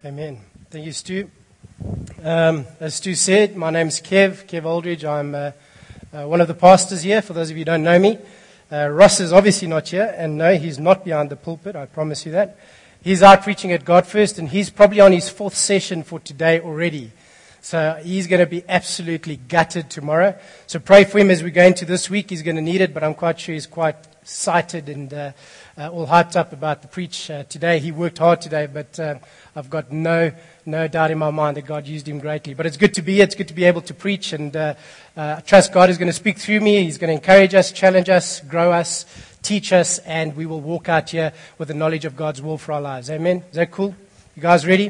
Amen. Thank you, Stu. As Stu said, my name's Kev Aldridge. I'm one of the pastors here, for those of you who don't know me. Ross is obviously not here, and no, he's not behind the pulpit, I promise you that. He's out preaching at God First, and he's probably on his fourth session for today already. So he's going to be absolutely gutted tomorrow. So pray for him as we go into this week. He's going to need it, but I'm quite sure he's quite excited and all hyped up about the preach today. He worked hard today, but I've got no doubt in my mind that God used him greatly. But it's good to be here. It's good to be able to preach, and I trust God is going to speak through me. He's going to encourage us, challenge us, grow us, teach us, and we will walk out here with the knowledge of God's will for our lives. Amen? Is that cool? You guys ready?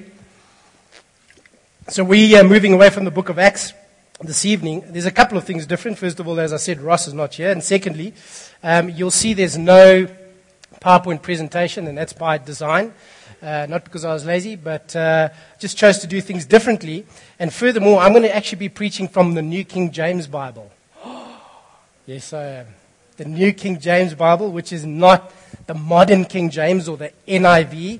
So we are moving away from the book of Acts this evening. There's a couple of things different. First of all, as I said, Ross is not here. And secondly, you'll see there's no PowerPoint presentation, and that's by design. Not because I was lazy, but just chose to do things differently. And furthermore, I'm going to actually be preaching from the New King James Bible. Yes, I am. The New King James Bible, which is not the modern King James or the NIV,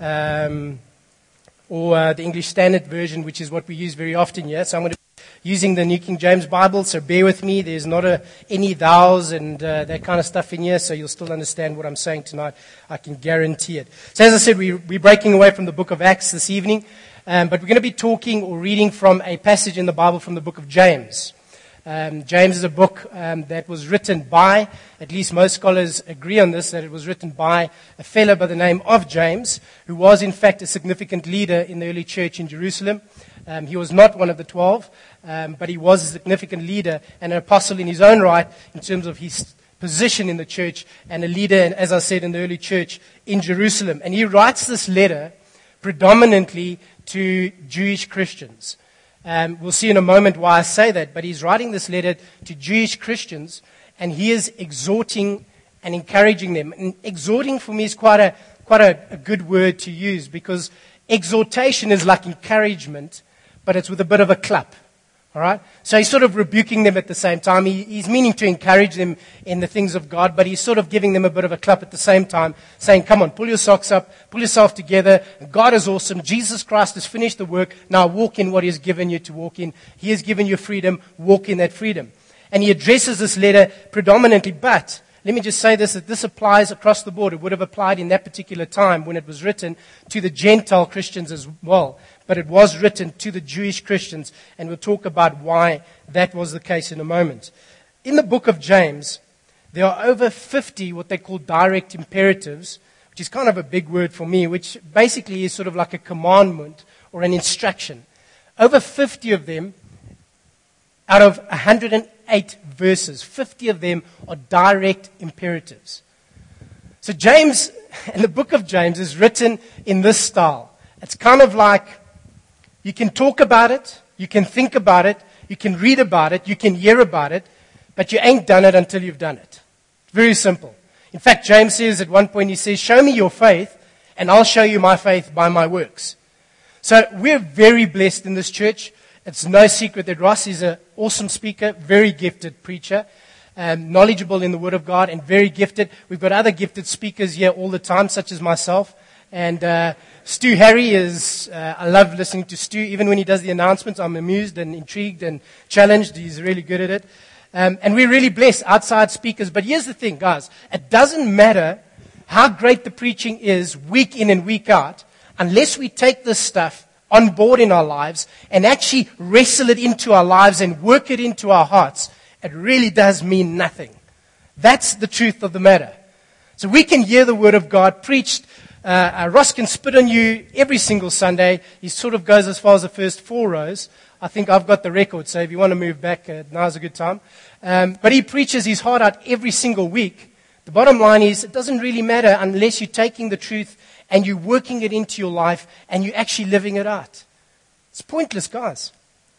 or the English Standard Version, which is what we use very often here. So I'm going to be using the New King James Bible, so bear with me. There's not any thous and that kind of stuff in here, so you'll still understand what I'm saying tonight. I can guarantee it. So as I said, we're breaking away from the book of Acts this evening, but we're going to be talking or reading from a passage in the Bible from the book of James. James is a book that was written by, at least most scholars agree on this, that it was written by a fellow by the name of James, who was in fact a significant leader in the early church in Jerusalem. He was not one of the 12, but he was a significant leader and an apostle in his own right in terms of his position in the church, and a leader, as I said, in the early church in Jerusalem. And he writes this letter predominantly to Jewish Christians. We'll see in a moment why I say that, but he's writing this letter to Jewish Christians, and he is exhorting and encouraging them. And exhorting for me is quite a good word to use, because exhortation is like encouragement, but it's with a bit of a clap. All right? So he's sort of rebuking them at the same time. He's meaning to encourage them in the things of God, but he's sort of giving them a bit of a clap at the same time, saying, come on, pull your socks up, pull yourself together. God is awesome. Jesus Christ has finished the work. Now walk in what he has given you to walk in. He has given you freedom. Walk in that freedom. And he addresses this letter predominantly, but let me just say this, that this applies across the board. It would have applied in that particular time when it was written to the Gentile Christians as well. But it was written to the Jewish Christians, and we'll talk about why that was the case in a moment. In the book of James, there are over 50 what they call direct imperatives, which is kind of a big word for me, which basically is sort of like a commandment or an instruction. Over 50 of them out of 108 verses. 50 of them are direct imperatives. So James, and the book of James is written in this style. It's kind of like you can talk about it, you can think about it, you can read about it, you can hear about it, but you ain't done it until you've done it. Very simple. In fact, James says at one point, he says, show me your faith, and I'll show you my faith by my works. So we're very blessed in this church. It's no secret that Ross is an awesome speaker, very gifted preacher, knowledgeable in the Word of God, and very gifted. We've got other gifted speakers here all the time, such as myself. And Stu Harry is, I love listening to Stu. Even when he does the announcements, I'm amused and intrigued and challenged. He's really good at it. And we're really blessed, outside speakers. But here's the thing, guys. It doesn't matter how great the preaching is week in and week out, unless we take this stuff on board in our lives and actually wrestle it into our lives and work it into our hearts. It really does mean nothing. That's the truth of the matter. So we can hear the Word of God preached. Ross can spit on you every single Sunday. He sort of goes as far as the first 4 rows. I think I've got the record, so if you want to move back, now's a good time. But he preaches his heart out every single week. The bottom line is, it doesn't really matter unless you're taking the truth and you're working it into your life and you're actually living it out. It's pointless, guys.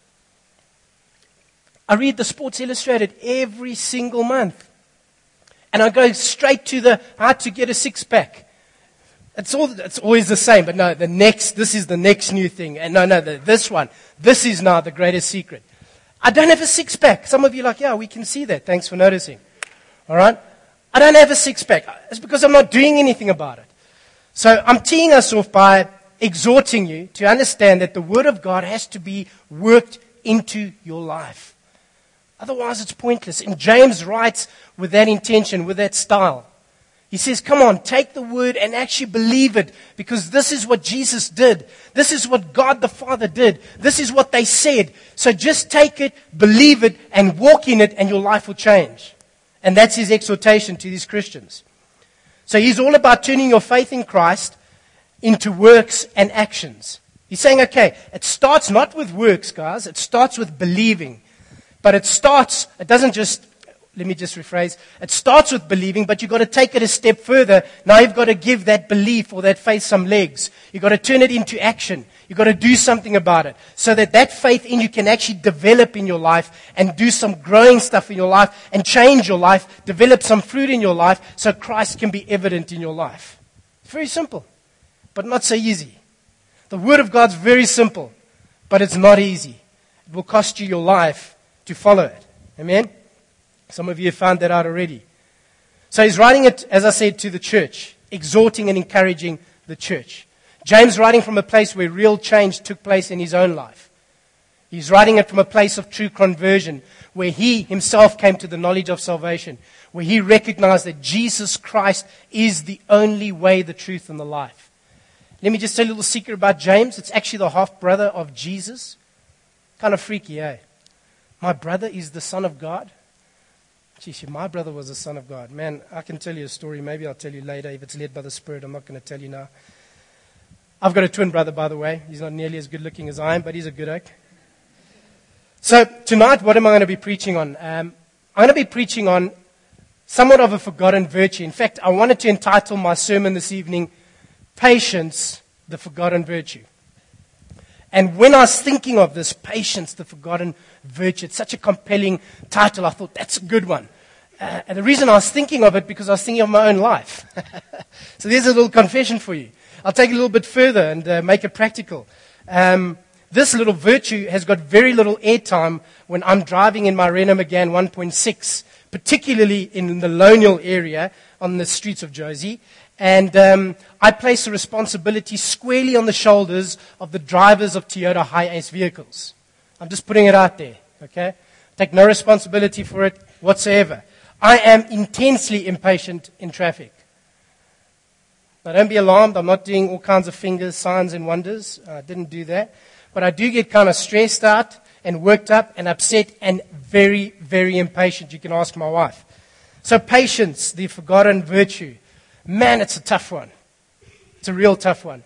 I read the Sports Illustrated every single month. And I go straight to the how to get a six-pack. It's always the same, but no, this is the next new thing. And this one, this is now the greatest secret. I don't have a six-pack. Some of you are like, yeah, we can see that. Thanks for noticing. All right? I don't have a six-pack. It's because I'm not doing anything about it. So I'm teeing us off by exhorting you to understand that the Word of God has to be worked into your life. Otherwise, it's pointless. And James writes with that intention, with that style. He says, come on, take the Word and actually believe it, because this is what Jesus did. This is what God the Father did. This is what they said. So just take it, believe it, and walk in it, and your life will change. And that's his exhortation to these Christians. So he's all about turning your faith in Christ into works and actions. He's saying, okay, it starts not with works, guys. It starts with believing. But it doesn't just, let me just rephrase. It starts with believing, but you've got to take it a step further. Now you've got to give that belief or that faith some legs. You've got to turn it into action. You've got to do something about it so that that faith in you can actually develop in your life and do some growing stuff in your life and change your life, develop some fruit in your life so Christ can be evident in your life. It's very simple, but not so easy. The Word of God's very simple, but it's not easy. It will cost you your life to follow it. Amen? Some of you have found that out already. So he's writing it, as I said, to the church, exhorting and encouraging the church. James writing from a place where real change took place in his own life. He's writing it from a place of true conversion, where he himself came to the knowledge of salvation, where he recognized that Jesus Christ is the only way, the truth, and the life. Let me just tell you a little secret about James. It's actually the half-brother of Jesus. Kind of freaky, eh? My brother is the Son of God. Geez, my brother was the Son of God. Man, I can tell you a story. Maybe I'll tell you later if it's led by the Spirit. I'm not going to tell you now. I've got a twin brother, by the way. He's not nearly as good looking as I am, but he's a good oak. So tonight, what am I going to be preaching on? I'm going to be preaching on somewhat of a forgotten virtue. In fact, I wanted to entitle my sermon this evening, Patience, the Forgotten Virtue. And when I was thinking of this, Patience, the Forgotten Virtue, it's such a compelling title. I thought, that's a good one. And the reason I was thinking of it, because I was thinking of my own life. So there's a little confession for you. I'll take it a little bit further and make it practical. This little virtue has got very little airtime when I'm driving in my Renault Megane 1.6, particularly in the Lonial area on the streets of Josie. And I place the responsibility squarely on the shoulders of the drivers of Toyota Hi-Ace vehicles. I'm just putting it out there, okay? Take no responsibility for it whatsoever. I am intensely impatient in traffic. Now, don't be alarmed. I'm not doing all kinds of fingers, signs, and wonders. I didn't do that. But I do get kind of stressed out and worked up and upset and very, very impatient. You can ask my wife. So patience, the forgotten virtue. Man, it's a tough one. It's a real tough one.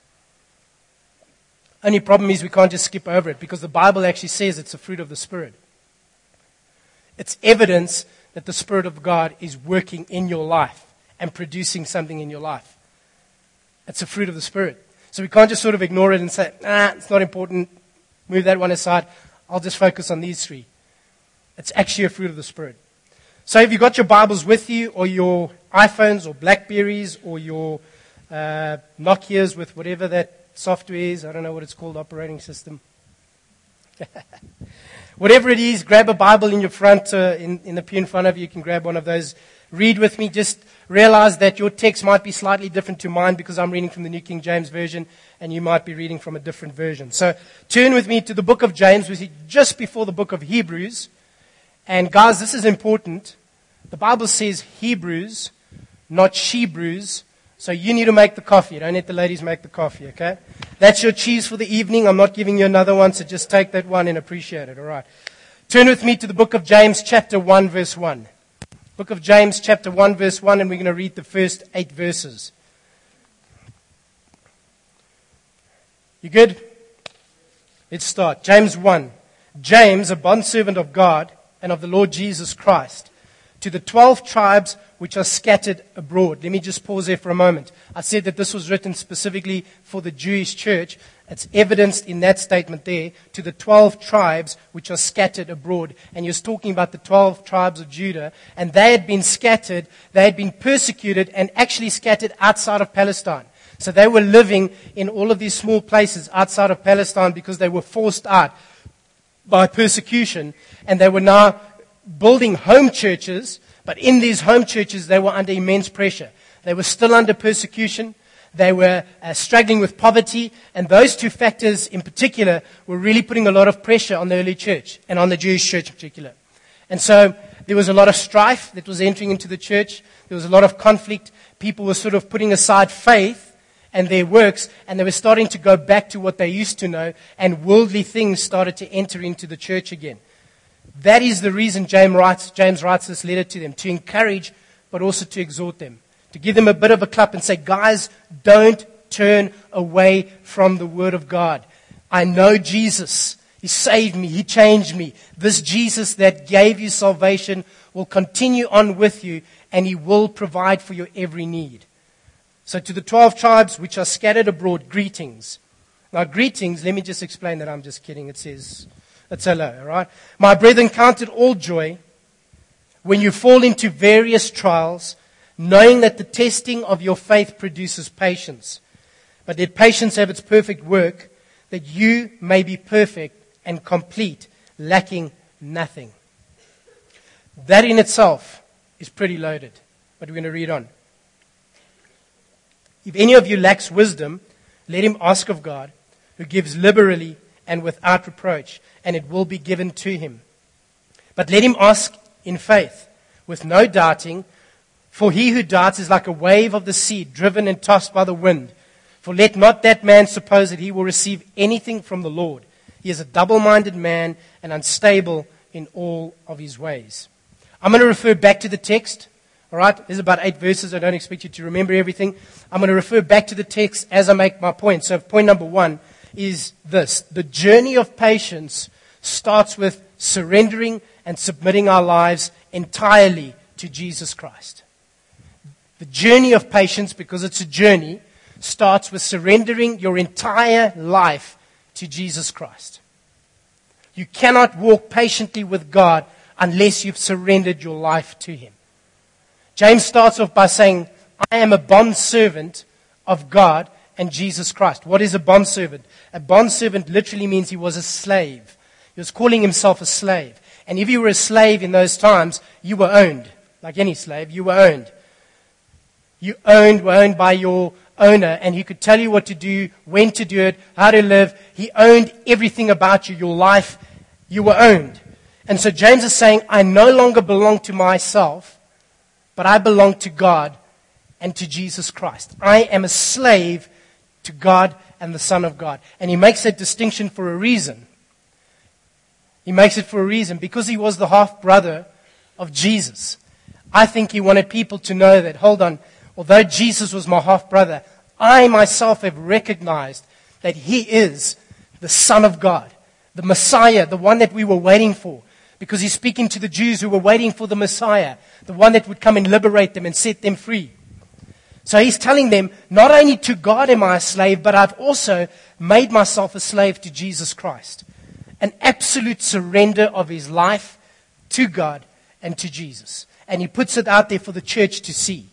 Only problem is we can't just skip over it because the Bible actually says it's a fruit of the Spirit. It's evidence that the Spirit of God is working in your life and producing something in your life. It's a fruit of the Spirit. So we can't just sort of ignore it and say, it's not important, move that one aside, I'll just focus on these three. It's actually a fruit of the Spirit. So if you've got your Bibles with you, or your iPhones, or Blackberries, or your Nokias with whatever that software is, I don't know what it's called, operating system. Whatever it is, grab a Bible in your front, in the pew in front of you. You can grab one of those. Read with me. Just realize that your text might be slightly different to mine because I'm reading from the New King James Version and you might be reading from a different version. So turn with me to the book of James, which is just before the book of Hebrews. And guys, this is important. The Bible says Hebrews, not Shebrews. So you need to make the coffee. Don't let the ladies make the coffee, okay? That's your cheese for the evening. I'm not giving you another one, so just take that one and appreciate it, all right? Turn with me to the book of James, chapter 1, verse 1. Book of James, chapter 1, verse 1, and we're going to read the first 8 verses. You good? Let's start. James 1. James, a bondservant of God and of the Lord Jesus Christ, to the 12 tribes which are scattered abroad. Let me just pause there for a moment. I said that this was written specifically for the Jewish church. It's evidenced in that statement there, to the 12 tribes which are scattered abroad. And you're talking about the 12 tribes of Judah. And they had been scattered, they had been persecuted, and actually scattered outside of Palestine. So they were living in all of these small places outside of Palestine because they were forced out by persecution. And they were now building home churches, but in these home churches they were under immense pressure. They were still under persecution. They were struggling with poverty. And those two factors in particular were really putting a lot of pressure on the early church and on the Jewish church in particular. And so there was a lot of strife that was entering into the church. There was a lot of conflict. People were sort of putting aside faith and their works, and they were starting to go back to what they used to know, and worldly things started to enter into the church again. That is the reason James writes this letter to them, to encourage but also to exhort them, to give them a bit of a clap and say, guys, don't turn away from the Word of God. I know Jesus. He saved me. He changed me. This Jesus that gave you salvation will continue on with you, and He will provide for your every need. So to the 12 tribes which are scattered abroad, greetings. Now greetings, let me just explain that. I'm just kidding. It says, it's hello, all right? My brethren, count it all joy when you fall into various trials, knowing that the testing of your faith produces patience. But let patience have its perfect work, that you may be perfect and complete, lacking nothing. That in itself is pretty loaded. But we're going to read on. If any of you lacks wisdom, let him ask of God, who gives liberally and without reproach, and it will be given to him. But let him ask in faith, with no doubting, for he who doubts is like a wave of the sea, driven and tossed by the wind. For let not that man suppose that he will receive anything from the Lord. He is a double-minded man and unstable in all of his ways. I'm going to refer back to the text. All right, there's about 8 verses. I don't expect you to remember everything. I'm going to refer back to the text as I make my point. So point number 1 is this. The journey of patience starts with surrendering and submitting our lives entirely to Jesus Christ. The journey of patience, because it's a journey, starts with surrendering your entire life to Jesus Christ. You cannot walk patiently with God unless you've surrendered your life to Him. James starts off by saying, I am a bondservant of God and Jesus Christ. What is a bondservant? A bondservant literally means he was a slave. He was calling himself a slave. And if you were a slave in those times, you were owned. Like any slave, you were owned. You were owned by your owner, and he could tell you what to do, when to do it, how to live. He owned everything about you, your life. You were owned. And so James is saying, I no longer belong to myself, but I belong to God and to Jesus Christ. I am a slave to God and the Son of God. And he makes that distinction for a reason. He makes it for a reason, because he was the half-brother of Jesus. I think he wanted people to know that, hold on, although Jesus was my half-brother, I myself have recognized that he is the Son of God, the Messiah, the one that we were waiting for. Because he's speaking to the Jews who were waiting for the Messiah, the one that would come and liberate them and set them free. So he's telling them, not only to God am I a slave, but I've also made myself a slave to Jesus Christ. An absolute surrender of his life to God and to Jesus. And he puts it out there for the church to see.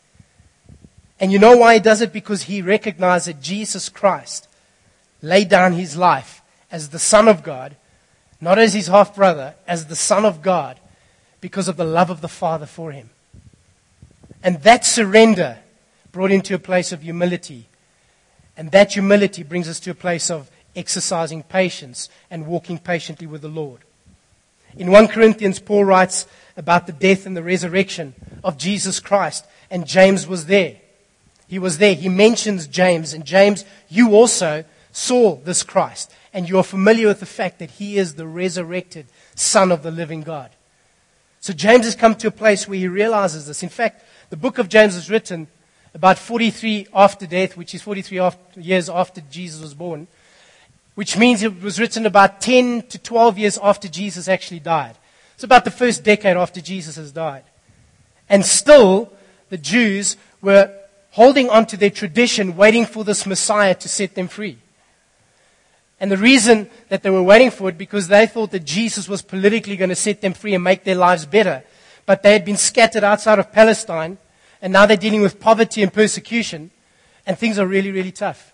And you know why he does it? Because he recognized that Jesus Christ laid down his life as the Son of God, not as his half-brother, as the Son of God, because of the love of the Father for him. And that surrender brought him to a place of humility. And that humility brings us to a place of exercising patience and walking patiently with the Lord. In 1 Corinthians, Paul writes about the death and the resurrection of Jesus Christ, and James was there. He was there. He mentions James, and James, you also saw this Christ, and you are familiar with the fact that he is the resurrected Son of the living God. So James has come to a place where he realizes this. In fact, the book of James was written about 43 after death, which is 43 years after Jesus was born, which means it was written about 10 to 12 years after Jesus actually died. It's about the first decade after Jesus has died. And still, the Jews were holding on to their tradition, waiting for this Messiah to set them free. And the reason that they were waiting for it, because they thought that Jesus was politically going to set them free and make their lives better. But they had been scattered outside of Palestine, and now they're dealing with poverty and persecution, and things are really, really tough.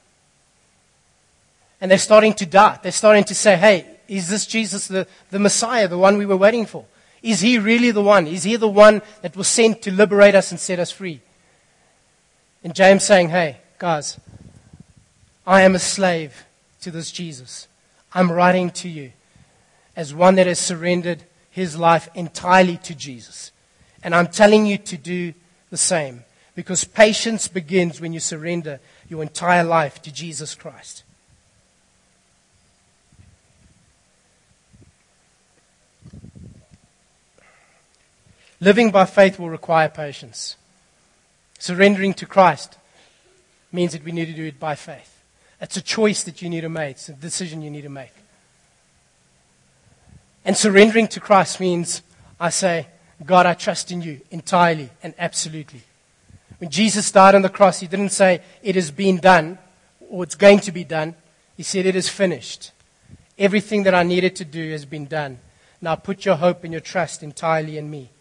And they're starting to doubt. They're starting to say, hey, is this Jesus the Messiah, the one we were waiting for? Is he really the one? Is he the one that was sent to liberate us and set us free? And James saying, hey, guys, I am a slave to this Jesus. I'm writing to you as one that has surrendered his life entirely to Jesus. And I'm telling you to do the same. Because patience begins when you surrender your entire life to Jesus Christ. Living by faith will require patience. Surrendering to Christ means that we need to do it by faith. It's a choice that you need to make. It's a decision you need to make. And surrendering to Christ means I say, God, I trust in you entirely and absolutely. When Jesus died on the cross, he didn't say, it has been done, or it's going to be done. He said, it is finished. Everything that I needed to do has been done. Now put your hope and your trust entirely in me.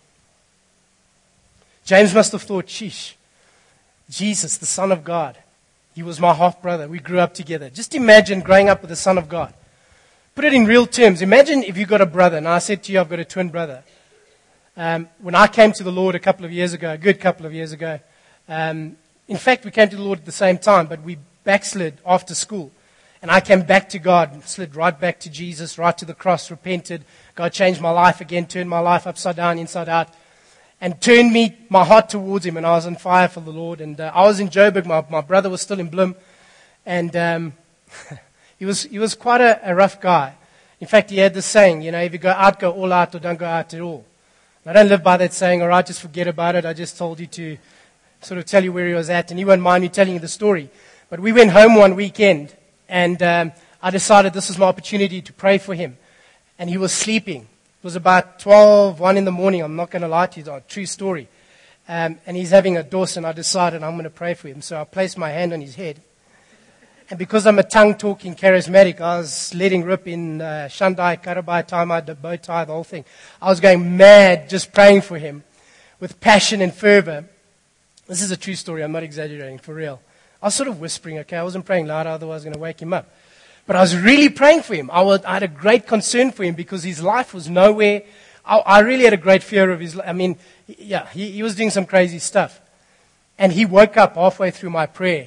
James must have thought, sheesh, Jesus, the Son of God. He was my half-brother. We grew up together. Just imagine growing up with the Son of God. Put it in real terms. Imagine if you got a brother. Now I said to you, I've got a twin brother. When I came to the Lord a good couple of years ago, in fact, we came to the Lord at the same time, but we backslid after school. And I came back to God, slid right back to Jesus, right to the cross, repented. God changed my life again, turned my life upside down, inside out, and turned my heart towards him, and I was on fire for the Lord. And I was in Joburg. My brother was still in Bloem, and he was quite a rough guy. In fact, he had this saying, if you go out, go all out, or don't go out at all. And I don't live by that saying, all right, just forget about it. I just told you to sort of tell you where he was at, and he won't mind me telling you the story. But we went home one weekend, and I decided this was my opportunity to pray for him. And he was sleeping. It was about 1 in the morning. I'm not going to lie to you. It's a true story. And he's having a dose, and I decided I'm going to pray for him. So I placed my hand on his head. And because I'm a tongue-talking charismatic, I was letting rip in Shandai, Karabai, Taimai, the bow tie, the whole thing. I was going mad just praying for him with passion and fervor. This is a true story. I'm not exaggerating, for real. I was sort of whispering, okay? I wasn't praying loud, otherwise I was going to wake him up. But I was really praying for him. I had a great concern for him because his life was nowhere. I really had a great fear of his life. I mean, yeah, he was doing some crazy stuff. And he woke up halfway through my prayer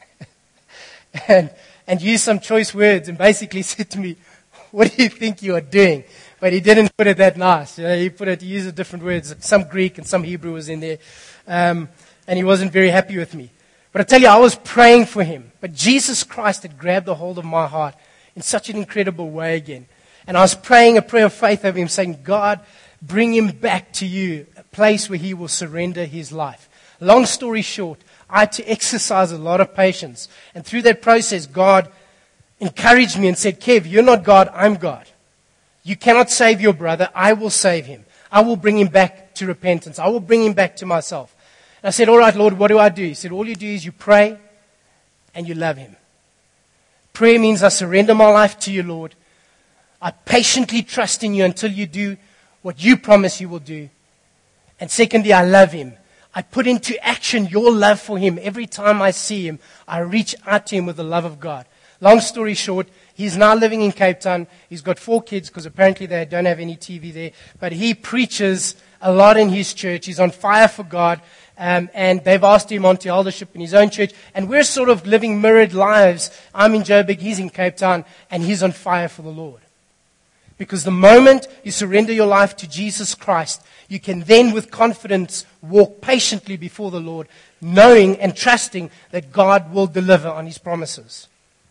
and used some choice words and basically said to me, what do you think you are doing? But he didn't put it that nice. He used different words. Some Greek and some Hebrew was in there. And he wasn't very happy with me. But I tell you, I was praying for him. But Jesus Christ had grabbed a hold of my heart in such an incredible way again. And I was praying a prayer of faith over him, saying, God, bring him back to you, a place where he will surrender his life. Long story short, I had to exercise a lot of patience. And through that process, God encouraged me and said, Kev, you're not God, I'm God. You cannot save your brother. I will save him. I will bring him back to repentance. I will bring him back to myself. And I said, all right, Lord, what do I do? He said, all you do is you pray and you love him. Prayer means I surrender my life to you, Lord. I patiently trust in you until you do what you promise you will do. And secondly, I love him. I put into action your love for him. Every time I see him, I reach out to him with the love of God. Long story short, he's now living in Cape Town. He's got 4 kids because apparently they don't have any TV there. But he preaches a lot in his church. He's on fire for God. And they've asked him onto eldership in his own church. And we're sort of living mirrored lives. I'm in Joburg, he's in Cape Town, and he's on fire for the Lord. Because the moment you surrender your life to Jesus Christ, you can then with confidence walk patiently before the Lord, knowing and trusting that God will deliver on his promises.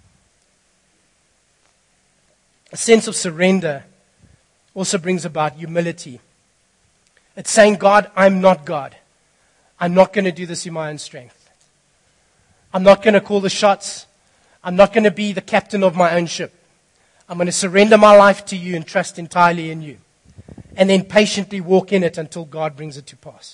A sense of surrender also brings about humility. It's saying, God, I'm not God. I'm not going to do this in my own strength. I'm not going to call the shots. I'm not going to be the captain of my own ship. I'm going to surrender my life to you and trust entirely in you. And then patiently walk in it until God brings it to pass.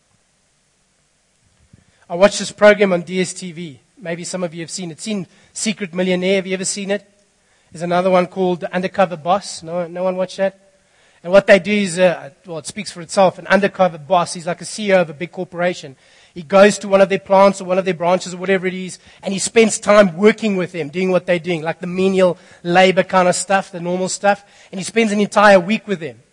I watched this program on DSTV. Maybe some of you have seen it. Seen Secret Millionaire? Have you ever seen it? There's another one called The Undercover Boss. No one watched that? And what they do is, it speaks for itself. An undercover boss, he's like a CEO of a big corporation. He goes to one of their plants or one of their branches or whatever it is, and he spends time working with them, doing what they're doing, like the menial labor kind of stuff, the normal stuff. And he spends an entire week with them.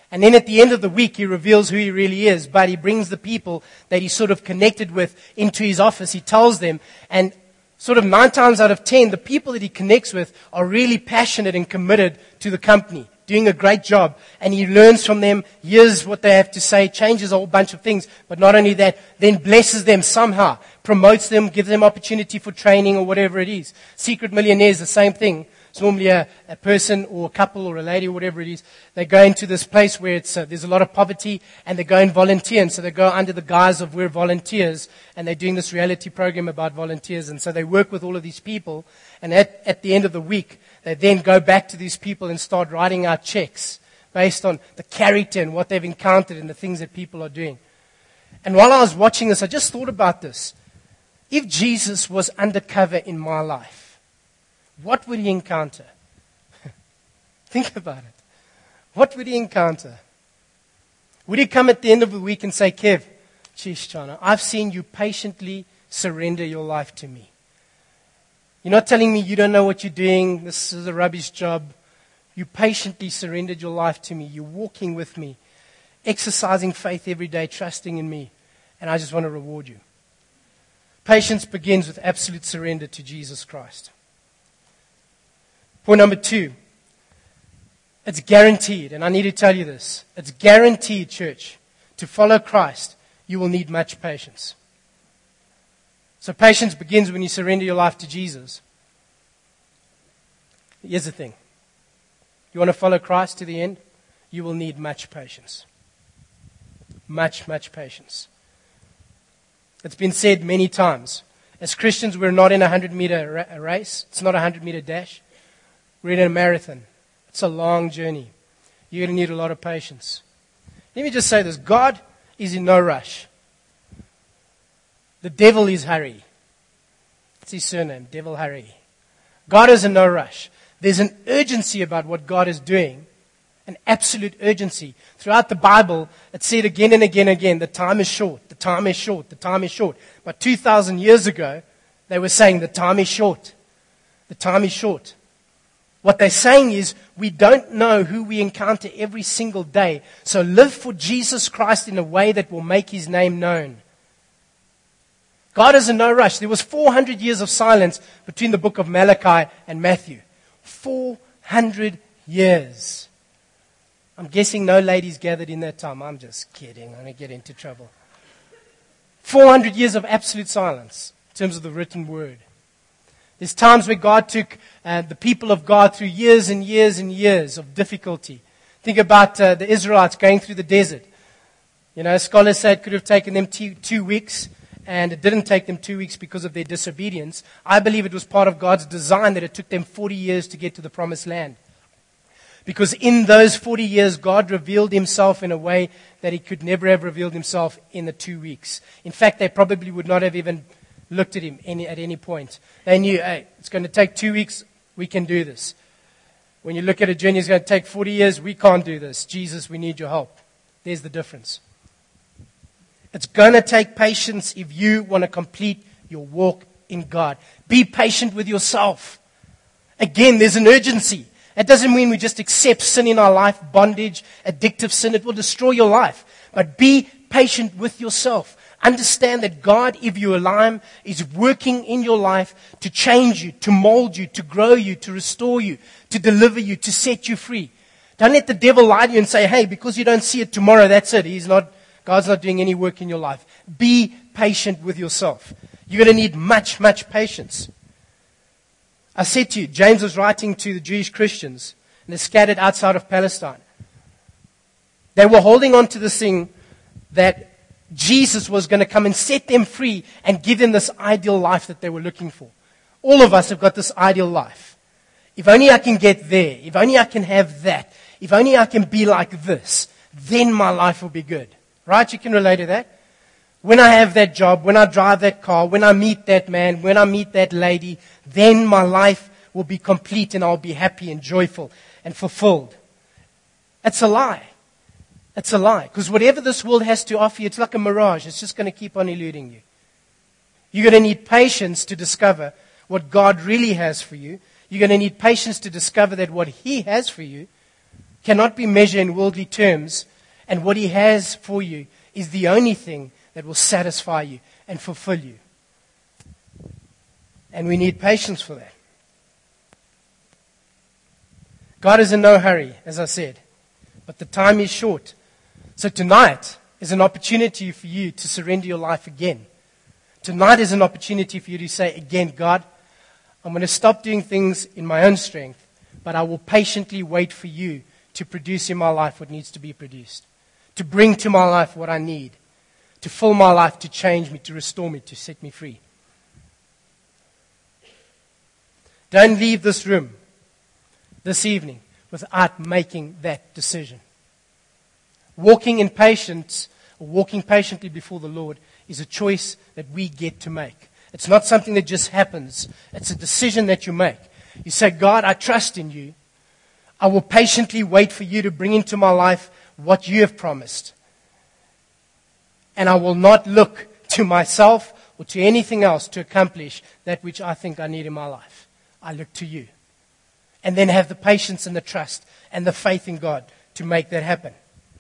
And then at the end of the week, he reveals who he really is, but he brings the people that he sort of connected with into his office. He tells them, and sort of 9 times out of 10, the people that he connects with are really passionate and committed to the company, doing a great job. And he learns from them, hears what they have to say, changes a whole bunch of things. But not only that, then blesses them somehow, promotes them, gives them opportunity for training or whatever it is. Secret Millionaires, the same thing. It's normally a person or a couple or a lady or whatever it is. They go into this place where there's a lot of poverty, and they go and volunteer. And so they go under the guise of we're volunteers, and they're doing this reality program about volunteers. And so they work with all of these people. And at the end of the week, they then go back to these people and start writing out checks based on the character and what they've encountered and the things that people are doing. And while I was watching this, I just thought about this. If Jesus was undercover in my life, what would he encounter? Think about it. What would he encounter? Would he come at the end of the week and say, Kev, geez, Chana, I've seen you patiently surrender your life to me. You're not telling me you don't know what you're doing. This is a rubbish job. You patiently surrendered your life to me. You're walking with me, exercising faith every day, trusting in me. And I just want to reward you. Patience begins with absolute surrender to Jesus Christ. Point number 2, it's guaranteed, and I need to tell you this. It's guaranteed, church, to follow Christ, you will need much patience. So patience begins when you surrender your life to Jesus. Here's the thing. You want to follow Christ to the end? You will need much patience. Much, much patience. It's been said many times. As Christians, we're not in a 100-meter race. It's not a 100-meter dash. We're in a marathon. It's a long journey. You're going to need a lot of patience. Let me just say this. God is in no rush. The devil is hurry. It's his surname, Devil Hurry. God is in no rush. There's an urgency about what God is doing. An absolute urgency. Throughout the Bible, it's said again and again and again, the time is short, the time is short, the time is short. But 2,000 years ago, they were saying the time is short. The time is short. What they're saying is, we don't know who we encounter every single day. So live for Jesus Christ in a way that will make his name known. God is in no rush. There was 400 years of silence between the book of Malachi and Matthew. 400 years. I'm guessing no ladies gathered in that time. I'm just kidding. I'm going to get into trouble. 400 years of absolute silence in terms of the written word. There's times where God took the people of God through years and years and years of difficulty. Think about the Israelites going through the desert. You know, scholars say it could have taken them 2 weeks, and it didn't take them 2 weeks because of their disobedience. I believe it was part of God's design that it took them 40 years to get to the promised land. Because in those 40 years, God revealed himself in a way that he could never have revealed himself in the 2 weeks. In fact, they probably would not have even looked at him at any point. They knew, hey, it's going to take 2 weeks, we can do this. When you look at a journey, it's going to take 40 years, we can't do this. Jesus, we need your help. There's the difference. It's going to take patience if you want to complete your walk in God. Be patient with yourself. Again, there's an urgency. That doesn't mean we just accept sin in our life, bondage, addictive sin. It will destroy your life. But be patient with yourself. Understand that God, if you allow him, is working in your life to change you, to mold you, to grow you, to restore you, to deliver you, to set you free. Don't let the devil lie to you and say, hey, because you don't see it tomorrow, that's it. God's not doing any work in your life. Be patient with yourself. You're going to need much, much patience. I said to you, James was writing to the Jewish Christians, and they're scattered outside of Palestine. They were holding on to this thing that Jesus was going to come and set them free and give them this ideal life that they were looking for. All of us have got this ideal life. If only I can get there. If only I can have that. If only I can be like this. Then my life will be good. Right? You can relate to that. When I have that job, when I drive that car, when I meet that man, when I meet that lady, then my life will be complete and I'll be happy and joyful and fulfilled. That's a lie. It's a lie. Because whatever this world has to offer you, it's like a mirage. It's just going to keep on eluding you. You're going to need patience to discover what God really has for you. You're going to need patience to discover that what he has for you cannot be measured in worldly terms, and what He has for you is the only thing that will satisfy you and fulfill you. And we need patience for that. God is in no hurry, as I said, but the time is short. So tonight is an opportunity for you to surrender your life again. Tonight is an opportunity for you to say again, God, I'm going to stop doing things in my own strength, but I will patiently wait for you to produce in my life what needs to be produced, to bring to my life what I need, to fill my life, to change me, to restore me, to set me free. Don't leave this room this evening without making that decision. Walking in patience, or walking patiently before the Lord, is a choice that we get to make. It's not something that just happens. It's a decision that you make. You say, God, I trust in you. I will patiently wait for you to bring into my life what you have promised. And I will not look to myself or to anything else to accomplish that which I think I need in my life. I look to you. And then have the patience and the trust and the faith in God to make that happen.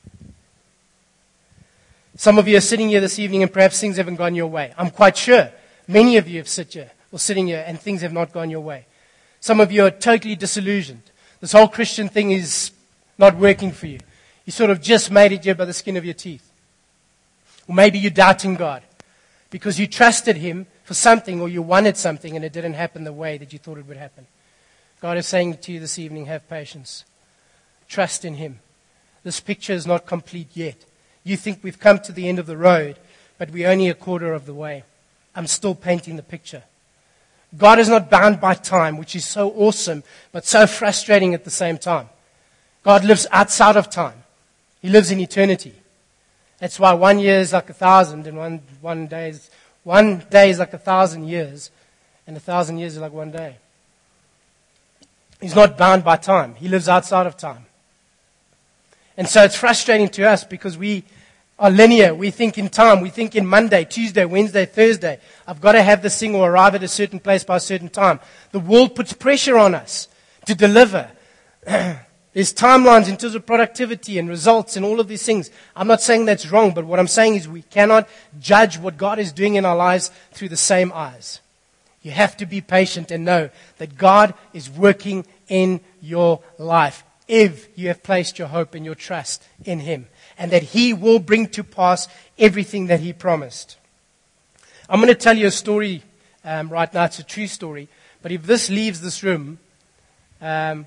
Some of you are sitting here this evening and perhaps things haven't gone your way. I'm quite sure many of you have sitting here and things have not gone your way. Some of you are totally disillusioned. This whole Christian thing is not working for you. You sort of just made it here by the skin of your teeth. Or maybe you're doubting God because you trusted Him for something or you wanted something and it didn't happen the way that you thought it would happen. God is saying to you this evening, have patience. Trust in Him. This picture is not complete yet. You think we've come to the end of the road, but we're only a quarter of the way. I'm still painting the picture. God is not bound by time, which is so awesome, but so frustrating at the same time. God lives outside of time. He lives in eternity. That's why 1 year is like 1,000, and one day is like 1,000 years, and 1,000 years is like 1 day. He's not bound by time. He lives outside of time. And so it's frustrating to us because we are linear. We think in time. We think in Monday, Tuesday, Wednesday, Thursday. I've got to have this thing or arrive at a certain place by a certain time. The world puts pressure on us to deliver. There's timelines in terms of productivity and results and all of these things. I'm not saying that's wrong, but what I'm saying is we cannot judge what God is doing in our lives through the same eyes. You have to be patient and know that God is working in your life if you have placed your hope and your trust in Him, and that He will bring to pass everything that He promised. I'm going to tell you a story right now. It's a true story. But if this leaves this room, well,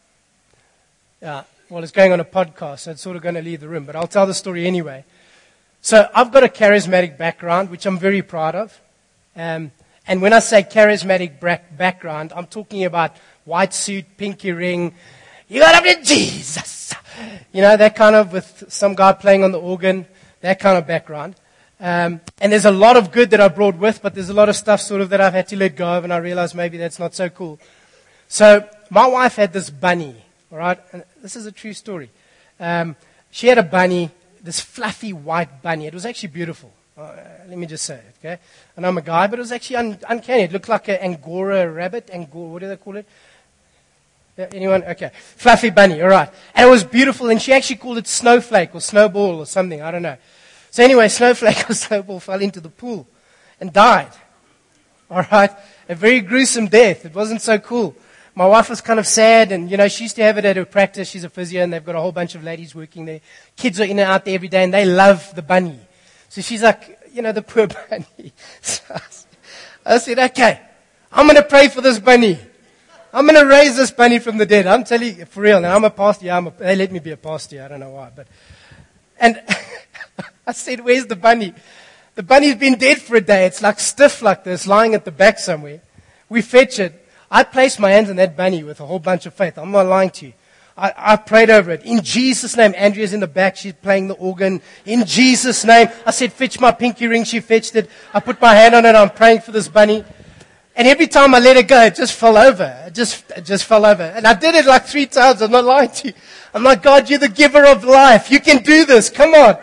it's going on a podcast, so it's sort of going to leave the room. But I'll tell the story anyway. So I've got a charismatic background, which I'm very proud of. And when I say charismatic background, I'm talking about white suit, pinky ring. You got to be Jesus. You know, that kind of, with some guy playing on the organ, that kind of background. And there's a lot of good that I brought with, but there's a lot of stuff sort of that I've had to let go of, and I realized maybe that's not so cool. So my wife had this bunny, all right? And this is a true story. She had a bunny, this fluffy white bunny. It was actually beautiful. Let me just say it, okay? And I'm a guy, but it was actually uncanny. It looked like an Angora rabbit. What do they call it? Anyone? Okay. Fluffy bunny, all right. And it was beautiful, and she actually called it Snowflake or Snowball or something. I don't know. So anyway, Snowflake or Snowball fell into the pool and died. All right. A very gruesome death. It wasn't so cool. My wife was kind of sad, and, you know, she used to have it at her practice. She's a physio, and they've got a whole bunch of ladies working there. Kids are in and out there every day, and they love the bunny. So she's like, you know, the poor bunny. So I said, okay, I'm going to pray for this bunny. I'm going to raise this bunny from the dead. I'm telling you, for real. Now, I'm a pastor. Yeah, they let me be a pastor. I don't know why. And I said, where's the bunny? The bunny's been dead for a day. It's like stiff like this, lying at the back somewhere. We fetch it. I placed my hands on that bunny with a whole bunch of faith. I'm not lying to you. I prayed over it. In Jesus' name. Andrea's in the back. She's playing the organ. In Jesus' name. I said, fetch my pinky ring. She fetched it. I put my hand on it. I'm praying for this bunny. And every time I let it go, it just fell over. It just fell over. And I did it like 3 times. I'm not lying to you. I'm like, God, you're the giver of life. You can do this. Come on.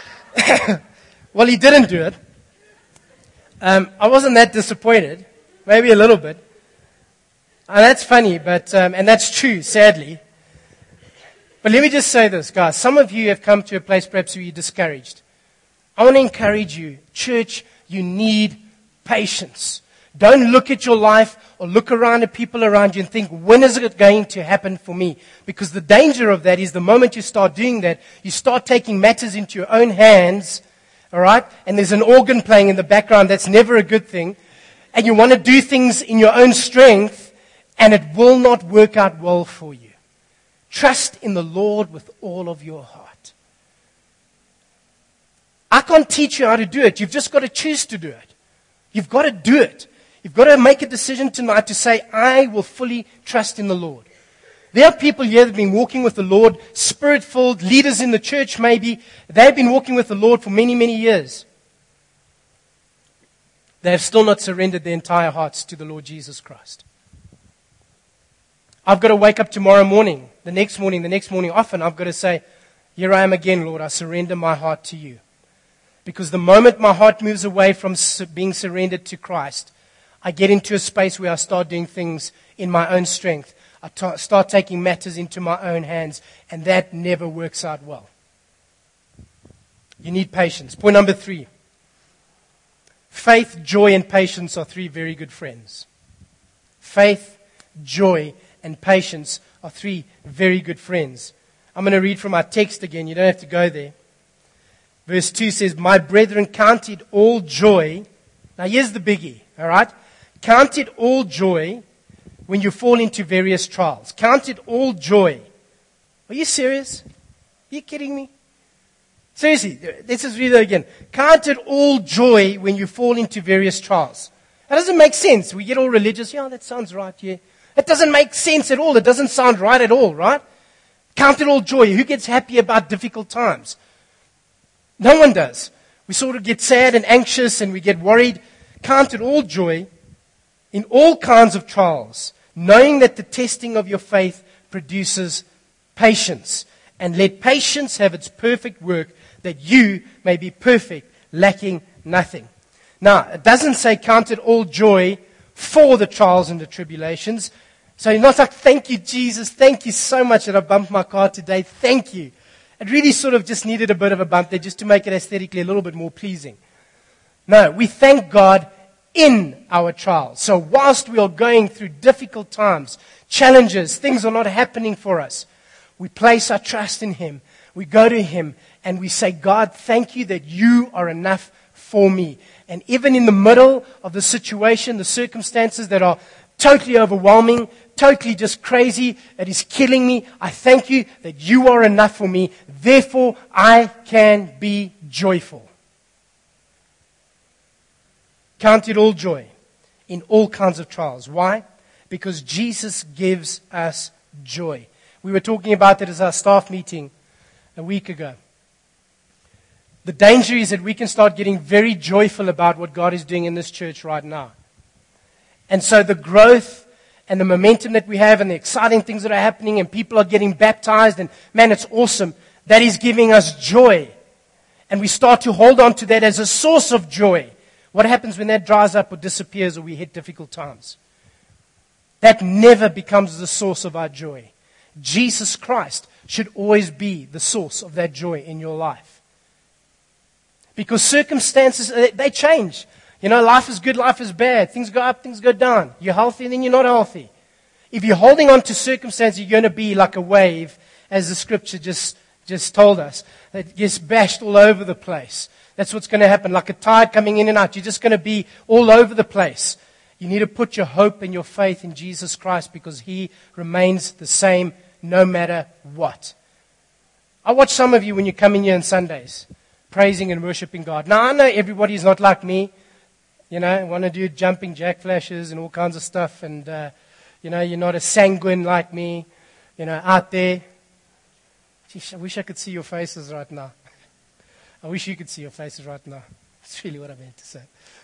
Well, He didn't do it. I wasn't that disappointed. Maybe a little bit. And that's funny, but and that's true, sadly. But let me just say this, guys. Some of you have come to a place perhaps where you're discouraged. I want to encourage you. Church, you need patience. Don't look at your life or look around at people around you and think, when is it going to happen for me? Because the danger of that is the moment you start doing that, you start taking matters into your own hands, all right? And there's an organ playing in the background. That's never a good thing. And you want to do things in your own strength, and it will not work out well for you. Trust in the Lord with all of your heart. I can't teach you how to do it. You've just got to choose to do it. You've got to do it. You've got to make a decision tonight to say, I will fully trust in the Lord. There are people here that have been walking with the Lord, Spirit-filled, leaders in the church maybe. They've been walking with the Lord for many, many years. They have still not surrendered their entire hearts to the Lord Jesus Christ. I've got to wake up tomorrow morning, the next morning, often I've got to say, here I am again, Lord, I surrender my heart to you. Because the moment my heart moves away from being surrendered to Christ, I get into a space where I start doing things in my own strength. I start taking matters into my own hands, and that never works out well. You need patience. Point number 3. Faith, joy, and patience are 3 very good friends. Faith, joy, and patience are 3 very good friends. I'm going to read from our text again. You don't have to go there. Verse 2 says, my brethren, count it all joy. Now here's the biggie, all right? Count it all joy when you fall into various trials. Count it all joy. Are you serious? Are you kidding me? Seriously, let's just read that again. Count it all joy when you fall into various trials. That doesn't make sense. We get all religious. Yeah, that sounds right, yeah. It doesn't make sense at all. It doesn't sound right at all, right? Count it all joy. Who gets happy about difficult times? No one does. We sort of get sad and anxious and we get worried. Count it all joy in all kinds of trials, knowing that the testing of your faith produces patience. And let patience have its perfect work, that you may be perfect, lacking nothing. Now, it doesn't say count it all joy for the trials and the tribulations. So you're not like, thank you, Jesus. Thank you so much that I bumped my car today. Thank you. It really sort of just needed a bit of a bump there just to make it aesthetically a little bit more pleasing. No, we thank God in our trials. So whilst we are going through difficult times, challenges, things are not happening for us, we place our trust in Him. We go to Him and we say, God, thank you that you are enough for me. And even in the middle of the situation, the circumstances that are totally overwhelming, totally just crazy, that is killing me, I thank you that you are enough for me. Therefore, I can be joyful. Count it all joy in all kinds of trials. Why? Because Jesus gives us joy. We were talking about that as our staff meeting a week ago. The danger is that we can start getting very joyful about what God is doing in this church right now. And so the growth and the momentum that we have and the exciting things that are happening and people are getting baptized and man, it's awesome. That is giving us joy. And we start to hold on to that as a source of joy. What happens when that dries up or disappears or we hit difficult times? That never becomes the source of our joy. Jesus Christ should always be the source of that joy in your life. Because circumstances, they change. You know, life is good, life is bad. Things go up, things go down. You're healthy, then you're not healthy. If you're holding on to circumstances, you're going to be like a wave, as the scripture just told us, that gets bashed all over the place. That's what's going to happen, like a tide coming in and out. You're just going to be all over the place. You need to put your hope and your faith in Jesus Christ because He remains the same no matter what. I watch some of you when you come in here on Sundays, praising and worshiping God. Now, I know everybody's not like me. You know, want to do jumping jack flashes and all kinds of stuff. And, you know, you're not a sanguine like me, you know, out there. Geez, I wish I could see your faces right now. I wish you could see your faces right now. That's really what I meant to say.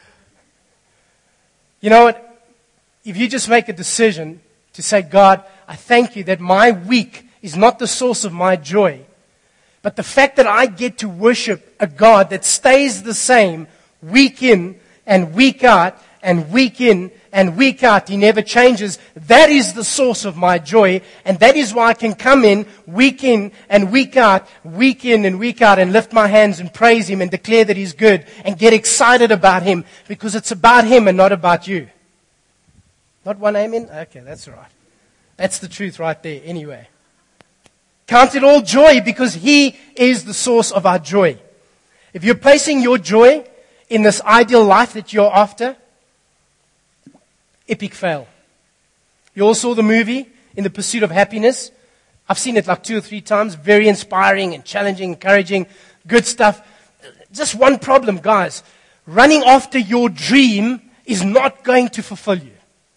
You know what? If you just make a decision to say, God, I thank you that my week is not the source of my joy, but the fact that I get to worship a God that stays the same week in and week out and week in and week out, He never changes. That is the source of my joy, and that is why I can come in and week out, week in and week out, and lift my hands and praise Him and declare that He's good and get excited about Him, because it's about Him and not about you. Not one amen? Okay, that's all right. That's the truth right there anyway. Count it all joy, because He is the source of our joy. If you're placing your joy in this ideal life that you're after, epic fail. You all saw the movie, In the Pursuit of Happiness. I've seen it like 2 or 3 times. Very inspiring and challenging, encouraging, good stuff. Just one problem, guys. Running after your dream is not going to fulfill you.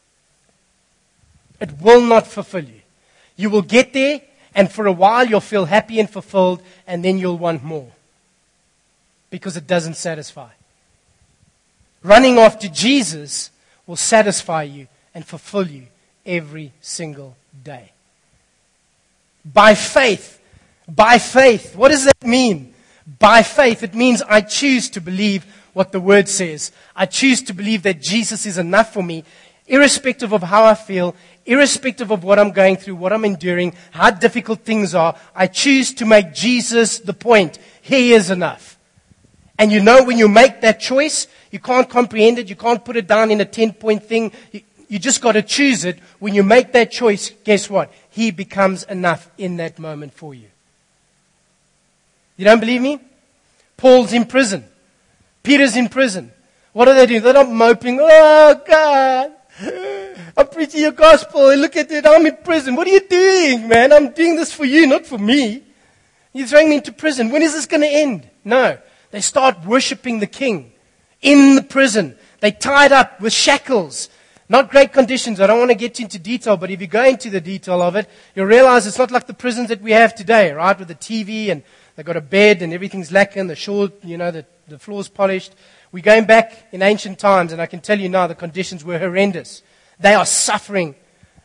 It will not fulfill you. You will get there, and for a while you'll feel happy and fulfilled, and then you'll want more, because it doesn't satisfy. Running after Jesus will satisfy you and fulfill you every single day. By faith. By faith. What does that mean? By faith, it means I choose to believe what the Word says. I choose to believe that Jesus is enough for me, irrespective of how I feel, irrespective of what I'm going through, what I'm enduring, how difficult things are. I choose to make Jesus the point. He is enough. And you know, when you make that choice, you can't comprehend it. You can't put it down in a 10-point thing. You just got to choose it. When you make that choice, guess what? He becomes enough in that moment for you. You don't believe me? Paul's in prison. Peter's in prison. What are they doing? They're not moping. Oh, God, I'm preaching your gospel. Look at it. I'm in prison. What are you doing, man? I'm doing this for you, not for me. You're throwing me into prison. When is this going to end? No. They start worshiping the King in the prison. They tied up with shackles. Not great conditions. I don't want to get into detail, but if you go into the detail of it, you'll realize it's not like the prisons that we have today, right? With the TV, and they've got a bed and everything's lacquer, the shore, the floor's polished. We're going back in ancient times, and I can tell you now the conditions were horrendous. They are suffering.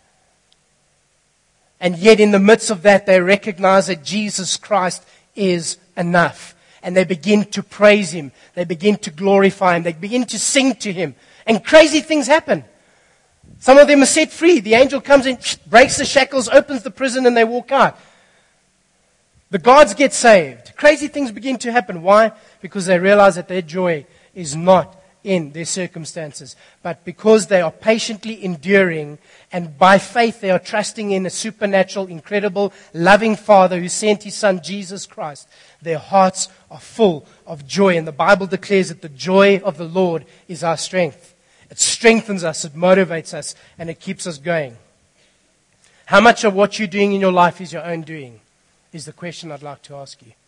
And yet in the midst of that, they recognize that Jesus Christ is enough. And they begin to praise Him. They begin to glorify Him. They begin to sing to Him. And crazy things happen. Some of them are set free. The angel comes in, breaks the shackles, opens the prison, and they walk out. The guards get saved. Crazy things begin to happen. Why? Because they realize that their joy is not in their circumstances, but because they are patiently enduring, and by faith they are trusting in a supernatural, incredible, loving Father who sent His Son, Jesus Christ. Their hearts are full of joy, and the Bible declares that the joy of the Lord is our strength. It strengthens us, it motivates us, and it keeps us going. How much of what you're doing in your life is your own doing? Is the question I'd like to ask you.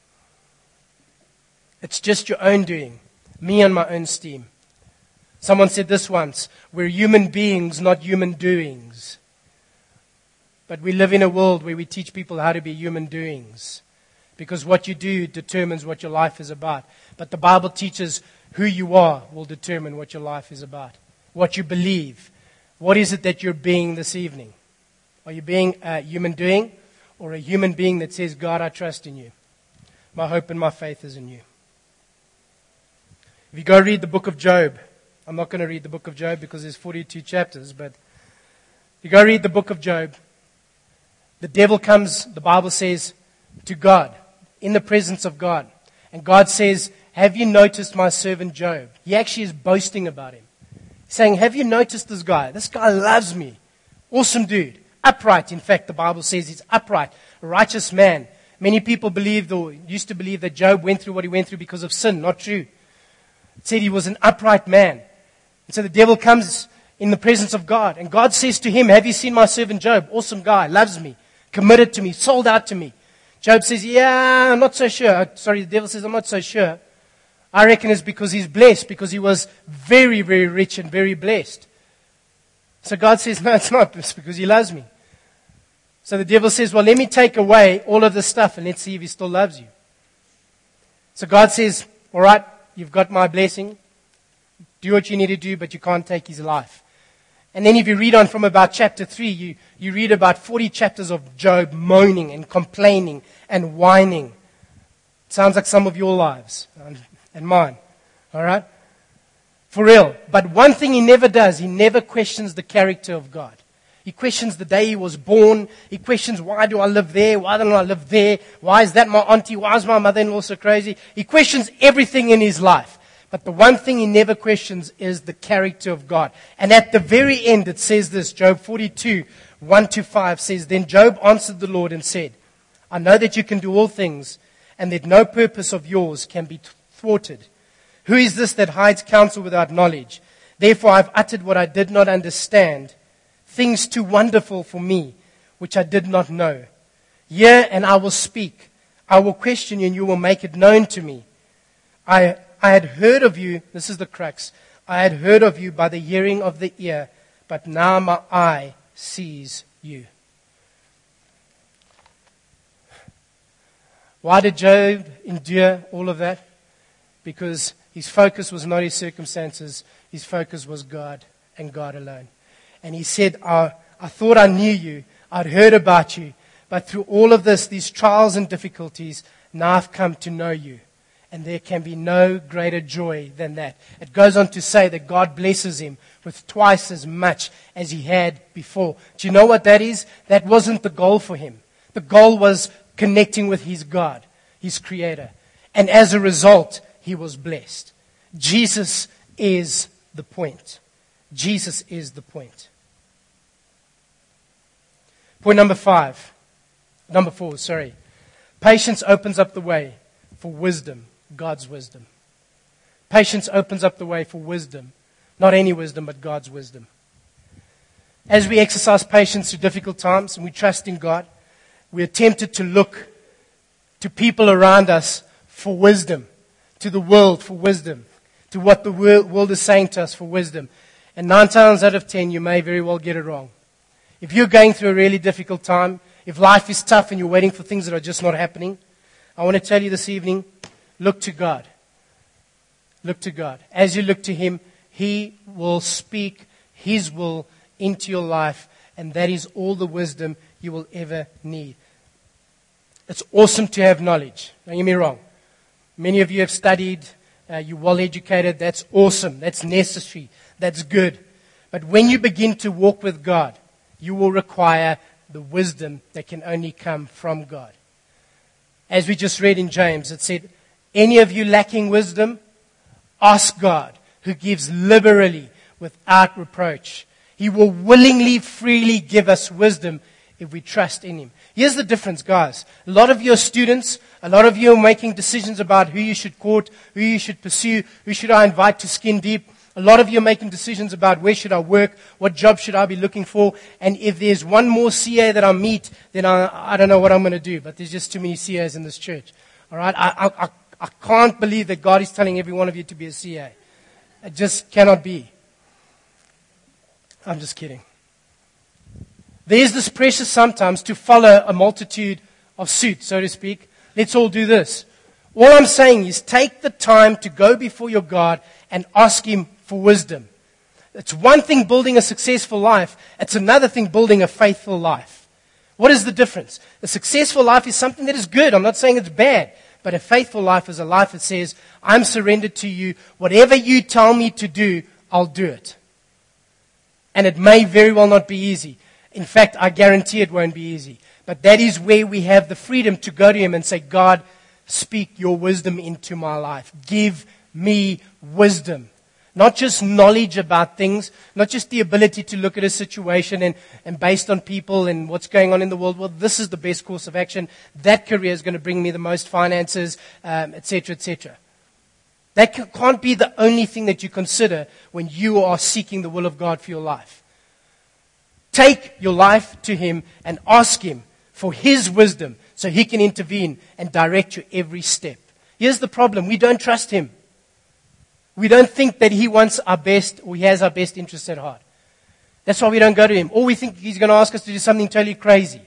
It's just your own doing. Me on my own steam. Someone said this once: we're human beings, not human doings. But we live in a world where we teach people how to be human doings. Because what you do determines what your life is about. But the Bible teaches who you are will determine what your life is about. What you believe. What is it that you're being this evening? Are you being a human doing, or a human being that says, God, I trust in you. My hope and my faith is in you. If you go read the book of Job, I'm not going to read the book of Job because there's 42 chapters, but if you go read the book of Job, the devil comes, the Bible says, to God, in the presence of God. And God says, have you noticed my servant Job? He actually is boasting about him. He's saying, have you noticed this guy? This guy loves me. Awesome dude. Upright, in fact, the Bible says he's upright. A righteous man. Many people believed, or used to believe, that Job went through what he went through because of sin. Not true. It said he was an upright man. And so the devil comes in the presence of God. And God says to him, have you seen my servant Job? Awesome guy, loves me, committed to me, sold out to me. Job says, yeah, I'm not so sure. The devil says, I'm not so sure. I reckon it's because he's blessed, because he was very, very rich and very blessed. So God says, no, it's not. It's because he loves me. So the devil says, well, let me take away all of this stuff and let's see if he still loves you. So God says, all right, you've got my blessing. Do what you need to do, but you can't take his life. And then if you read on from about chapter 3, you read about 40 chapters of Job moaning and complaining and whining. It sounds like some of your lives and mine. All right? For real. But one thing he never does, he never questions the character of God. He questions the day he was born. He questions, why do I live there? Why don't I live there? Why is that my auntie? Why is my mother-in-law so crazy? He questions everything in his life. But the one thing he never questions is the character of God. And at the very end, it says this, Job 42, 1-5 says, Then Job answered the Lord and said, I know that you can do all things, and that no purpose of yours can be thwarted. Who is this that hides counsel without knowledge? Therefore I've uttered what I did not understand, things too wonderful for me, which I did not know. Hear, and I will speak. I will question you, and you will make it known to me. I had heard of you, this is the crux, I had heard of you by the hearing of the ear, but now my eye sees you. Why did Job endure all of that? Because his focus was not his circumstances, his focus was God and God alone. And he said, I thought I knew you, I'd heard about you, but through all of this, these trials and difficulties, now I've come to know you. And there can be no greater joy than that. It goes on to say that God blesses him with twice as much as he had before. Do you know what that is? That wasn't the goal for him. The goal was connecting with his God, his Creator. And as a result, he was blessed. Jesus is the point. Jesus is the point. Point number 4. Patience opens up the way for wisdom, God's wisdom. Patience opens up the way for wisdom. Not any wisdom, but God's wisdom. As we exercise patience through difficult times and we trust in God, we are tempted to look to people around us for wisdom, to the world for wisdom, to what the world is saying to us for wisdom. And 9 times out of 10, you may very well get it wrong. If you're going through a really difficult time, if life is tough and you're waiting for things that are just not happening, I want to tell you this evening, look to God. Look to God. As you look to Him, He will speak His will into your life, and that is all the wisdom you will ever need. It's awesome to have knowledge. Don't get me wrong. Many of you have studied, you're well educated. That's awesome. That's necessary. That's good. But when you begin to walk with God, you will require the wisdom that can only come from God. As we just read in James, it said, any of you lacking wisdom, ask God, who gives liberally without reproach. He will willingly, freely give us wisdom if we trust in Him. Here's the difference, guys. A lot of you are students. A lot of you are making decisions about who you should court, who you should pursue, who should I invite to Skin Deep. A lot of you are making decisions about where should I work, what job should I be looking for. And if there's one more CA that I meet, then I don't know what I'm going to do. But there's just too many CAs in this church. All right? I can't believe that God is telling every one of you to be a CA. It just cannot be. I'm just kidding. There's this pressure sometimes to follow a multitude of suits, so to speak. Let's all do this. All I'm saying is take the time to go before your God and ask Him for wisdom. It's one thing building a successful life. It's another thing building a faithful life. What is the difference? A successful life is something that is good. I'm not saying it's bad. But a faithful life is a life that says, I'm surrendered to you. Whatever you tell me to do, I'll do it. And it may very well not be easy. In fact, I guarantee it won't be easy. But that is where we have the freedom to go to Him and say, God, speak your wisdom into my life. Give me wisdom. Not just knowledge about things, not just the ability to look at a situation and based on people and what's going on in the world. Well, this is the best course of action. That career is going to bring me the most finances, etc., etc. That can't be the only thing that you consider when you are seeking the will of God for your life. Take your life to Him and ask Him for His wisdom so He can intervene and direct you every step. Here's the problem. We don't trust Him. We don't think that He wants our best or He has our best interests at heart. That's why we don't go to Him. Or we think He's going to ask us to do something totally crazy.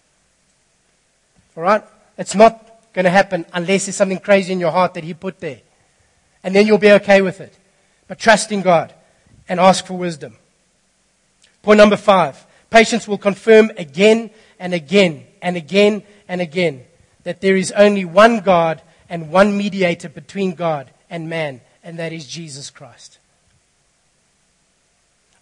All right? It's not going to happen unless there's something crazy in your heart that He put there. And then you'll be okay with it. But trust in God and ask for wisdom. Point number 5. Patience will confirm again and again and again and again that there is only one God and one mediator between God and man, and that is Jesus Christ.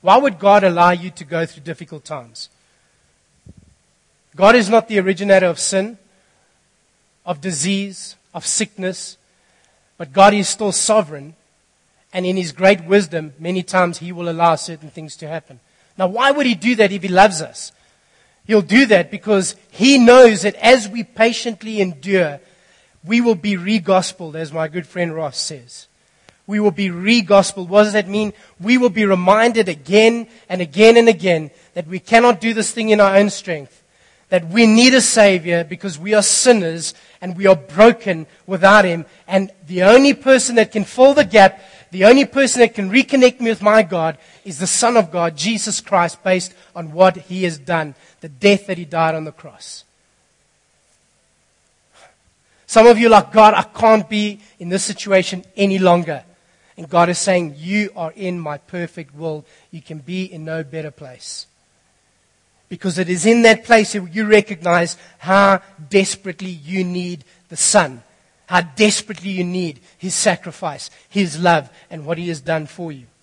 Why would God allow you to go through difficult times? God is not the originator of sin, of disease, of sickness, but God is still sovereign, and in His great wisdom, many times He will allow certain things to happen. Now, why would He do that if He loves us? He'll do that because He knows that as we patiently endure, we will be re-gospeled, as my good friend Ross says. We will be re-gospeled. What does that mean? We will be reminded again and again and again that we cannot do this thing in our own strength, that we need a Savior because we are sinners and we are broken without Him. And the only person that can fill the gap, the only person that can reconnect me with my God is the Son of God, Jesus Christ, based on what He has done, the death that He died on the cross. Some of you are like, God, I can't be in this situation any longer. And God is saying, you are in my perfect will. You can be in no better place. Because it is in that place where you recognize how desperately you need the Son. How desperately you need His sacrifice, His love, and what He has done for you.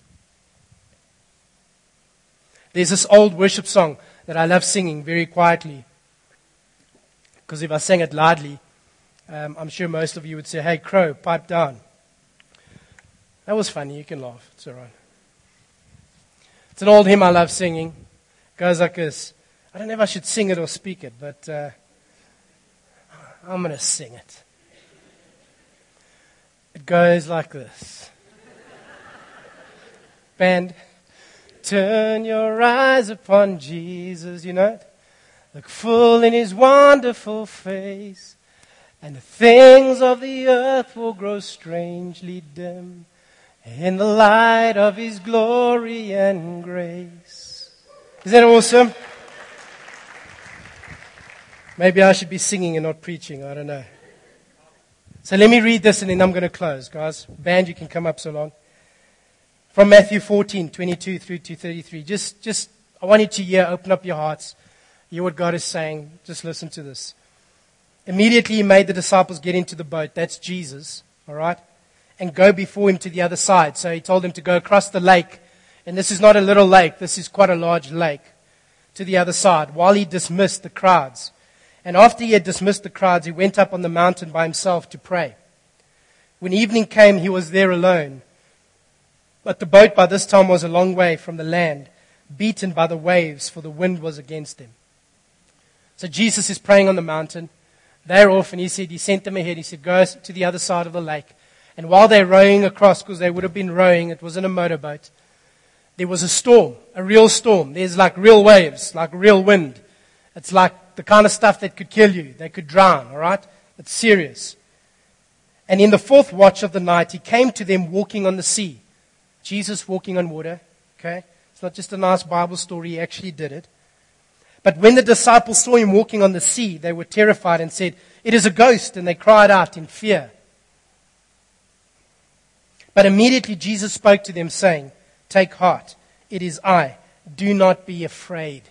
There's this old worship song that I love singing very quietly. Because if I sang it loudly, I'm sure most of you would say, hey, Crow, pipe down. That was funny. You can laugh. It's all right. It's an old hymn I love singing. It goes like this. I don't know if I should sing it or speak it, but I'm going to sing it. It goes like this. Band, turn your eyes upon Jesus, you know it? Look full in His wonderful face, and the things of the earth will grow strangely dim in the light of His glory and grace. Is that awesome? Maybe I should be singing and not preaching. I don't know. So let me read this and then I'm going to close, guys. Band, you can come up so long. From Matthew 14, 22 through to 33. Just, I want you to hear, open up your hearts, hear what God is saying. Just listen to this. Immediately He made the disciples get into the boat. That's Jesus, all right? And go before Him to the other side. So He told them to go across the lake. And this is not a little lake. This is quite a large lake. To the other side, while He dismissed the crowds. And after He had dismissed the crowds, He went up on the mountain by Himself to pray. When evening came, He was there alone. But the boat by this time was a long way from the land, beaten by the waves, for the wind was against Him. So Jesus is praying on the mountain. They're off, and He sent them ahead. He said, go to the other side of the lake. And while they're rowing across, because they would have been rowing, it wasn't a motorboat, there was a storm, a real storm. There's like real waves, like real wind. It's like the kind of stuff that could kill you. They could drown, all right? It's serious. And in the fourth watch of the night, He came to them walking on the sea. Jesus walking on water, okay? It's not just a nice Bible story. He actually did it. But when the disciples saw Him walking on the sea, they were terrified and said, it is a ghost, and they cried out in fear. But immediately Jesus spoke to them, saying, take heart, it is I. Do not be afraid.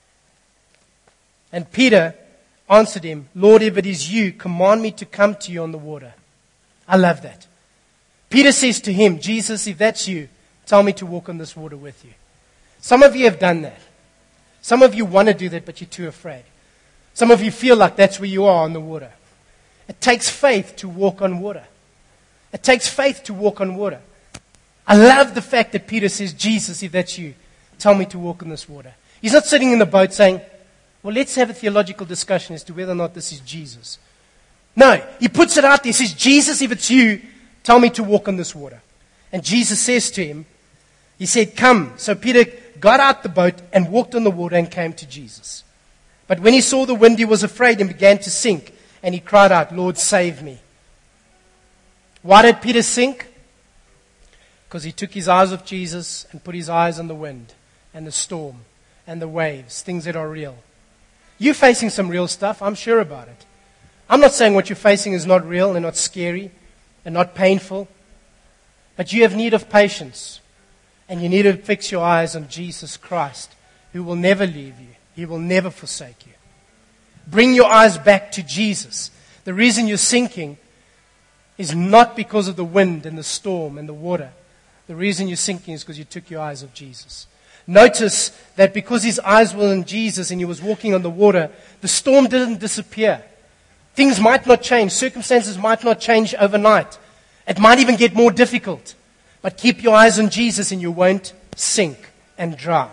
And Peter answered Him, Lord, if it is You, command me to come to You on the water. I love that. Peter says to Him, Jesus, if that's You, tell me to walk on this water with You. Some of you have done that. Some of you want to do that, but you're too afraid. Some of you feel like that's where you are on the water. It takes faith to walk on water. It takes faith to walk on water. I love the fact that Peter says, Jesus, if that's You, tell me to walk on this water. He's not sitting in the boat saying, well, let's have a theological discussion as to whether or not this is Jesus. No, he puts it out there. He says, Jesus, if it's You, tell me to walk on this water. And Jesus says to him, He said, come. So Peter got out the boat and walked on the water and came to Jesus. But when he saw the wind, he was afraid and began to sink. And he cried out, Lord, save me. Why did Peter sink? Because he took his eyes off Jesus and put his eyes on the wind and the storm and the waves, things that are real. You're facing some real stuff, I'm sure about it. I'm not saying what you're facing is not real and not scary and not painful, but you have need of patience, and you need to fix your eyes on Jesus Christ, who will never leave you. He will never forsake you. Bring your eyes back to Jesus. The reason you're sinking is not because of the wind and the storm and the water. The reason you're sinking is because you took your eyes off Jesus. Notice that because his eyes were on Jesus and he was walking on the water, the storm didn't disappear. Things might not change. Circumstances might not change overnight. It might even get more difficult. But keep your eyes on Jesus and you won't sink and drown.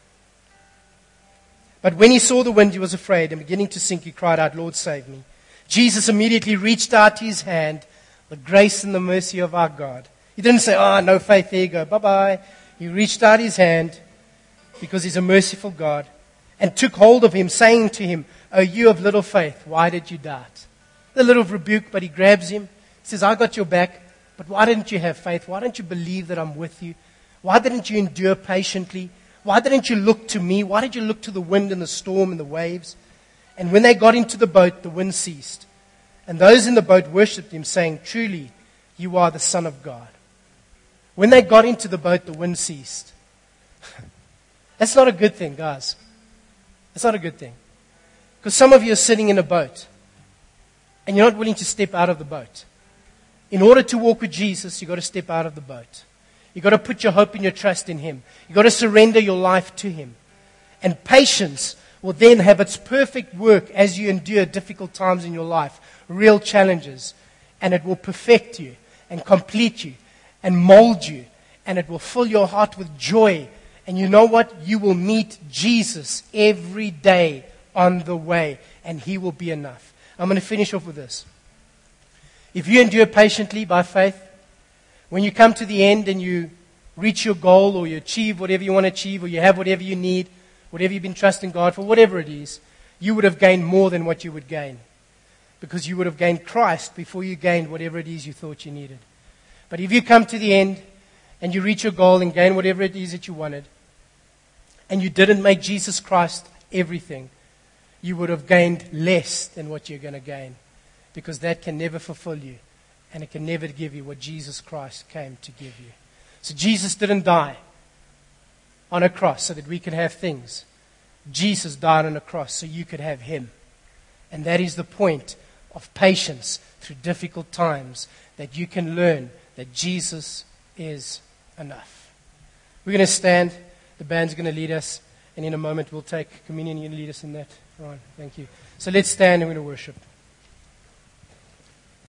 But when he saw the wind, he was afraid, and beginning to sink, he cried out, Lord, save me. Jesus immediately reached out his hand, the grace and the mercy of our God. He didn't say, no faith, there you go, bye-bye. He reached out his hand, because he's a merciful God, and took hold of him, saying to him, "O you of little faith, why did you doubt?" A little rebuke, but he grabs him. He says, "I got your back, but why didn't you have faith? Why don't you believe that I'm with you? Why didn't you endure patiently? Why didn't you look to me? Why did you look to the wind and the storm and the waves?" And when they got into the boat, the wind ceased. And those in the boat worshipped him, saying, "Truly, you are the Son of God." When they got into the boat, the wind ceased. That's not a good thing, guys. It's not a good thing. Because some of you are sitting in a boat, and you're not willing to step out of the boat. In order to walk with Jesus, you've got to step out of the boat. You've got to put your hope and your trust in him. You've got to surrender your life to him. And patience will then have its perfect work as you endure difficult times in your life, real challenges. And it will perfect you and complete you and mold you. And it will fill your heart with joy. And you know what? You will meet Jesus every day on the way. And he will be enough. I'm going to finish off with this. If you endure patiently by faith, when you come to the end and you reach your goal or you achieve whatever you want to achieve or you have whatever you need, whatever you've been trusting God for, whatever it is, you would have gained more than what you would gain. Because you would have gained Christ before you gained whatever it is you thought you needed. But if you come to the end and you reach your goal and gain whatever it is that you wanted, and you didn't make Jesus Christ everything, you would have gained less than what you're going to gain. Because that can never fulfill you. And it can never give you what Jesus Christ came to give you. So Jesus didn't die on a cross so that we could have things. Jesus died on a cross so you could have him. And that is the point of patience through difficult times, that you can learn that Jesus is enough. We're going to stand. The band's going to lead us. And in a moment we'll take communion. You lead us in that. Ron, thank you. So let's stand and we're going to worship.